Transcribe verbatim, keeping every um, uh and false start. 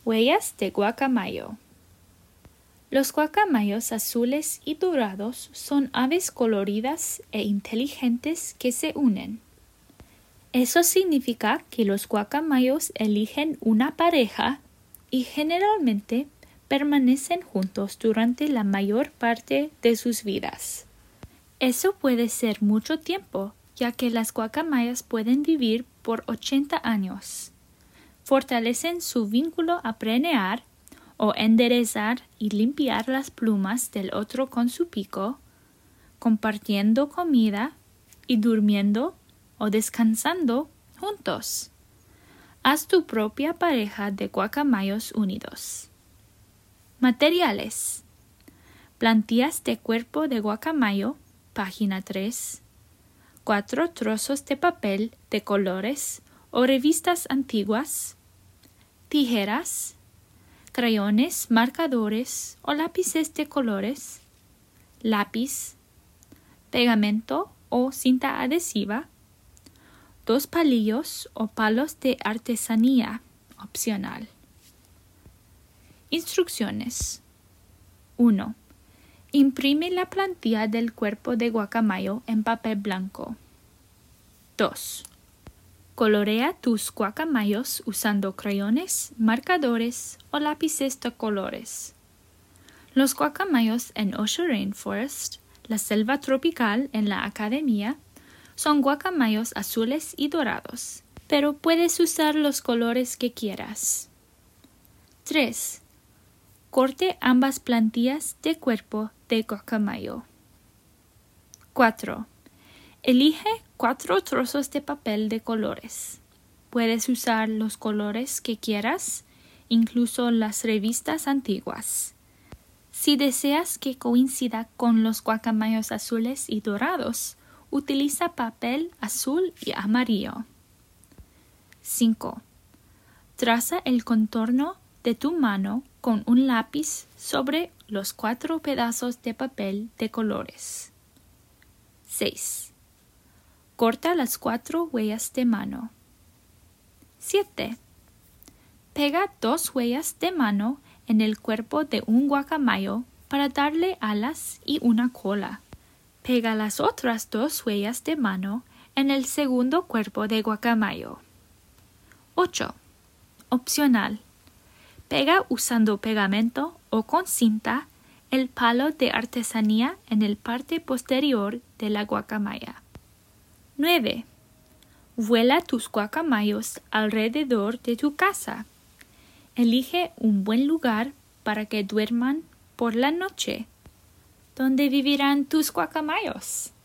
Huellas de guacamayo. Los guacamayos azules y dorados son aves coloridas e inteligentes que se unen. Eso significa que los guacamayos eligen una pareja y generalmente permanecen juntos durante la mayor parte de sus vidas. Eso puede ser mucho tiempo, ya que las guacamayas pueden vivir por ochenta años. Fortalecen su vínculo a preñar o enderezar y limpiar las plumas del otro con su pico, compartiendo comida y durmiendo o descansando juntos. Haz tu propia pareja de guacamayos unidos. Materiales: plantillas de cuerpo de guacamayo, página tres, cuatro trozos de papel de colores o revistas antiguas, tijeras, crayones, marcadores o lápices de colores, lápiz, pegamento o cinta adhesiva, dos palillos o palos de artesanía, opcional. Instrucciones. uno. Imprime la plantilla del cuerpo de guacamayo en papel blanco. dos. Colorea tus guacamayos usando crayones, marcadores o lápices de colores. Los guacamayos en Osho Rainforest, la selva tropical en la academia, son guacamayos azules y dorados, pero puedes usar los colores que quieras. tres. Corte ambas plantillas de cuerpo de guacamayo. cuatro. Elige cuatro trozos de papel de colores. Puedes usar los colores que quieras, incluso las revistas antiguas. Si deseas que coincida con los guacamayos azules y dorados, utiliza papel azul y amarillo. cinco. Traza el contorno de tu mano con un lápiz sobre los cuatro pedazos de papel de colores. seis. Corta las cuatro huellas de mano. siete. Pega dos huellas de mano en el cuerpo de un guacamayo para darle alas y una cola. Pega las otras dos huellas de mano en el segundo cuerpo de guacamayo. ocho. Opcional. Pega usando pegamento o con cinta el palo de artesanía en el parte posterior de la guacamaya. nueve. Vuela tus guacamayos alrededor de tu casa. Elige un buen lugar para que duerman por la noche. ¿Dónde vivirán tus guacamayos?